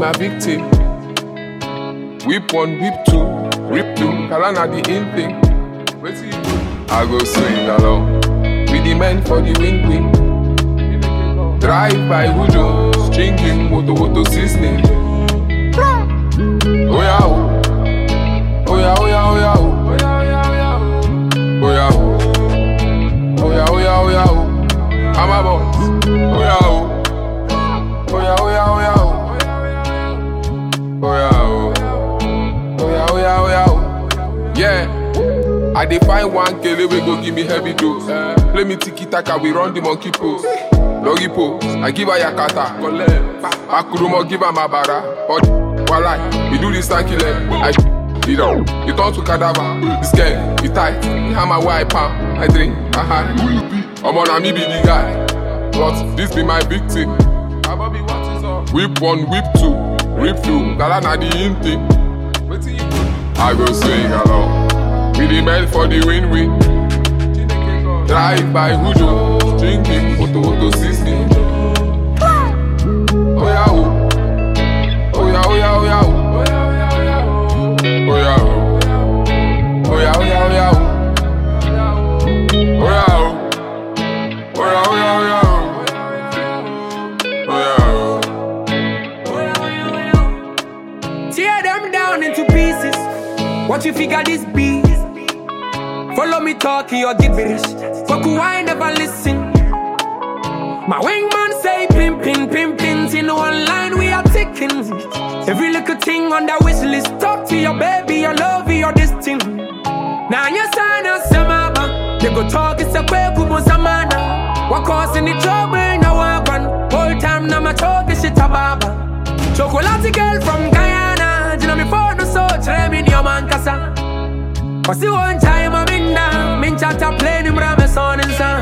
my victim. Whip one, whip two, rip two. Kalana the in thing. I go swing along with the men for the win-win. Drive by Hujo, stringing moto seasoning. Oh yeah, oh yeah, oh yeah, oh yeah, oh yeah, oh yeah, oh yeah, oh yeah, oh yeah, oh. I'm a boss. Oh yeah, oh yeah, oh yeah, oh yeah, oh. Oh yeah, oh yeah, oh yeah, oh yeah, oh. Yeah, I define one kele we go give me heavy dose. Play me tiki-taka, we run the monkey pose. Doggy pose, I give her yakata. Akurumo give her my bara. But walai, we do this stanky leg. I you turn to cadaver. This girl, you tight, you hammer where I palm. I drink, I'm on me be the guy. But this be my victim. Whip one, whip two, rip two. Galana the in thing. I go swing along with the men for the win-win. Drive by Hujo, drinking moto seasoning. Oh yeah, oh yeah, oh yeah, oh yeah, oh. Oh yeah, oh yeah, oh yeah, oh yeah, oh. Oh yeah, oh yeah, oh yeah, oh yeah, oh. Tear them down into pieces. What you figure this be? Follow me talking or give it. Fuck who I never listen. My wingman say pin pins. In one line we are ticking. Every little thing on the wish list. Talk to your baby, your love, your this thing. Now you sign us some mama. They go talk it's a quick samana. What causing the trouble in a wagon? Whole time now my talk is shit a baba. Chocolate girl from Guyana. You know me phone so try me in your man casa. Cause the one time I'm in down, min chat a plane in my son and son.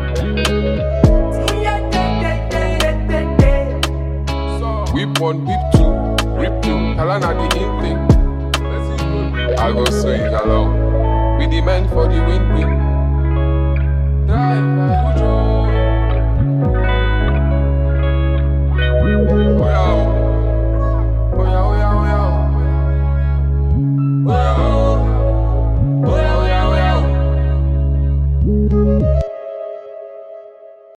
Whip one, whip two, rip two. Kalana the in thing. I go swing along with the men for the win-win. Drive by